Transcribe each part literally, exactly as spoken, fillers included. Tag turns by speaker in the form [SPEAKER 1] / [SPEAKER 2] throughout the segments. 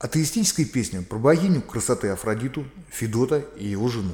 [SPEAKER 1] Атеистическая песня про богиню красоты Афродиту, Федота и его жену.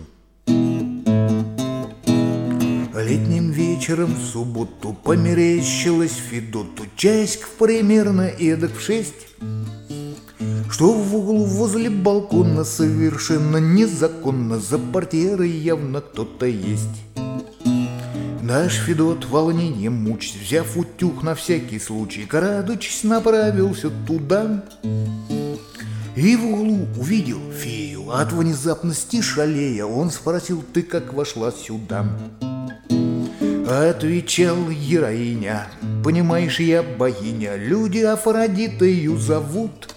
[SPEAKER 1] Летним вечером в субботу померещилась Федоту часиков примерно эдак в шесть, что в углу возле балкона совершенно незаконно за портьерой явно кто-то есть. Наш Федот волнением мучаясь, взяв утюг на всякий случай, крадучись, направился туда и в углу увидел фею. От внезапности шалея он спросил: «Ты как вошла сюда?» Отвечал героиня: «Понимаешь, я богиня, люди Афродитою зовут».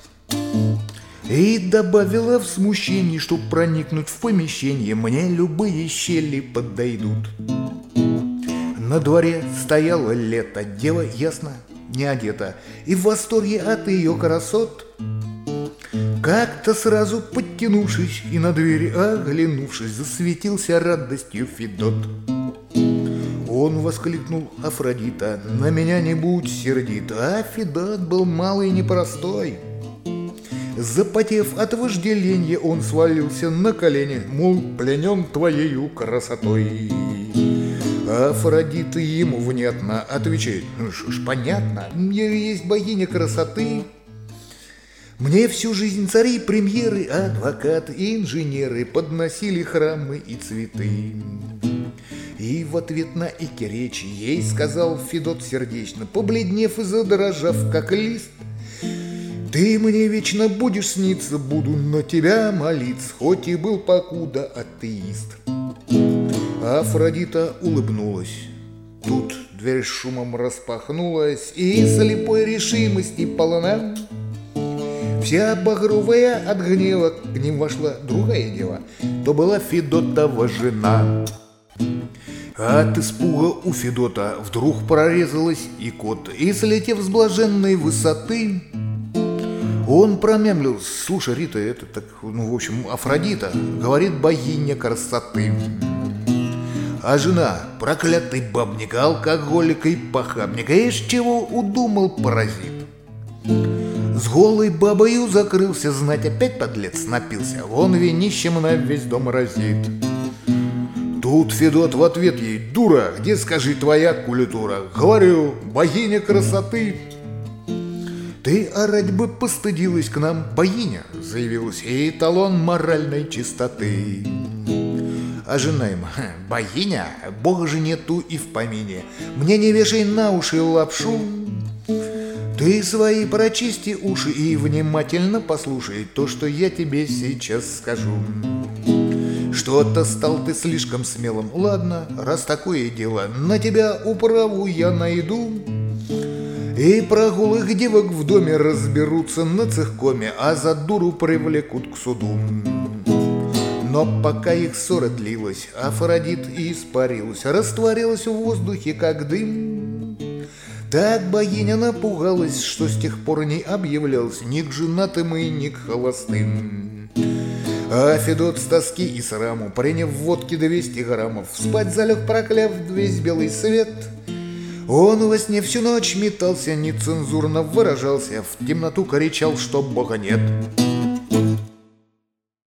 [SPEAKER 1] И добавила в смущении, чтоб проникнуть в помещение, мне любые щели подойдут. На дворе стояло лето, дева ясно не одета, и в восторге от ее красот, как-то сразу подтянувшись и на двери оглянувшись, засветился радостью Федот. Он воскликнул: «Афродита, на меня не будь сердит». А Федот был малый непростой. Запотев от вожделения, он свалился на колени, мол, пленен твоею красотой. Афродита ему внятно отвечает: «Ну что ж, понятно, я есть богиня красоты. Мне всю жизнь цари, премьеры, адвокаты и инженеры подносили храмы и цветы». И в ответ на эти речи ей сказал Федот сердечно, побледнев и задрожав, как лист: «Ты мне вечно будешь сниться, буду на тебя молиться, хоть и был покуда атеист». Афродита улыбнулась. Тут дверь шумом распахнулась, и слепой решимости полна, вся багровая от гнева, к ним вошла другая дева, то была Федотова жена. От испуга у Федота вдруг прорезалась икота, и, слетев с блаженной высоты, он промямлил: «Слушай, Рита, это так, ну, в общем, Афродита, говорит, богиня красоты». А жена: проклятый бабник, алкоголик и похабник, из чего удумал паразит. С голой бабою закрылся, знать, опять подлец напился, вон винищем на весь дом разит. Тут Федот в ответ ей: «Дура, где, скажи, твоя культура? Говорю, богиня красоты». «Ты орать бы постыдилась, к нам богиня заявилась, и эталон моральной чистоты». А жена им: «Богиня? Бога же нету и в помине. Мне не вешай на уши лапшу. Ты свои прочисти уши и внимательно послушай то, что я тебе сейчас скажу. Что-то стал ты слишком смелым. Ладно, раз такое дело, на тебя управу я найду. И про голых девок в доме разберутся на цехкоме, а за дуру привлекут к суду». Но пока их ссора длилась, Афродит и испарилась, растворилась в воздухе, как дым. Так богиня напугалась, что с тех пор не объявлялась ни к женатым и ни к холостым. А Федот с тоски и сраму, приняв водки двести граммов, спать залег, прокляв весь белый свет. Он во сне всю ночь метался, нецензурно выражался, в темноту кричал, что Бога нет.